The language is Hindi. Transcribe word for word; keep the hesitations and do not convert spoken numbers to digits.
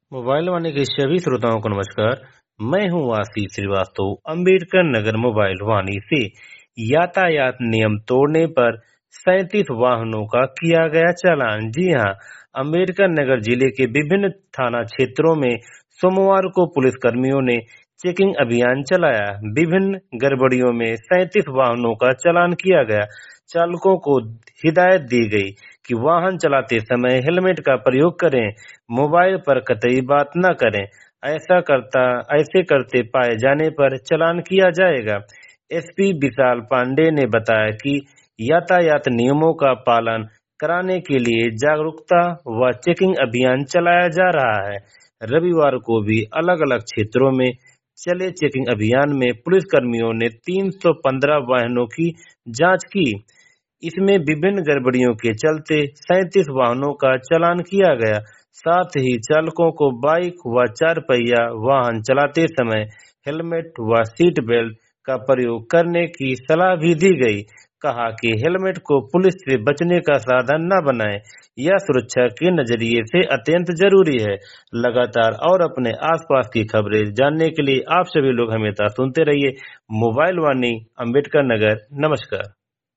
मोबाइल वाणी के सभी श्रोताओं को नमस्कार। मैं हूं आशीष श्रीवास्तव, अंबेडकर नगर मोबाइल वाणी से। यातायात नियम तोड़ने पर सैंतीस वाहनों का किया गया चालान। जी हां, अंबेडकर नगर जिले के विभिन्न थाना क्षेत्रों में सोमवार को पुलिस कर्मियों ने चेकिंग अभियान चलाया। विभिन्न गड़बड़ियों में सैंतीस वाहनों का चालान किया गया। चालकों को हिदायत दी गई कि वाहन चलाते समय हेलमेट का प्रयोग करें, मोबाइल पर कतई बात न करें। ऐसा करता ऐसे करते पाए जाने पर चालान किया जाएगा। एसपी विशाल पांडे ने बताया कि यातायात नियमों का पालन कराने के लिए जागरूकता व चेकिंग अभियान चलाया जा रहा है। रविवार को भी अलग-अलग क्षेत्रों में चले चेकिंग अभियान में पुलिस कर्मियों ने तीन सौ पंद्रह वाहनों की जांच की। इसमें विभिन्न गड़बड़ियों के चलते सैंतीस वाहनों का चालान किया गया। साथ ही चालकों को बाइक व चार पहिया वाहन चलाते समय हेलमेट व सीट बेल्ट का प्रयोग करने की सलाह भी दी गई। कहा कि हेलमेट को पुलिस से बचने का साधन न बनाएं, यह सुरक्षा के नजरिए से अत्यंत जरूरी है। लगातार और अपने आसपास की खबरें जानने के लिए आप सभी लोग हमेशा सुनते रहिए मोबाइल वाणी अंबेडकर नगर। नमस्कार।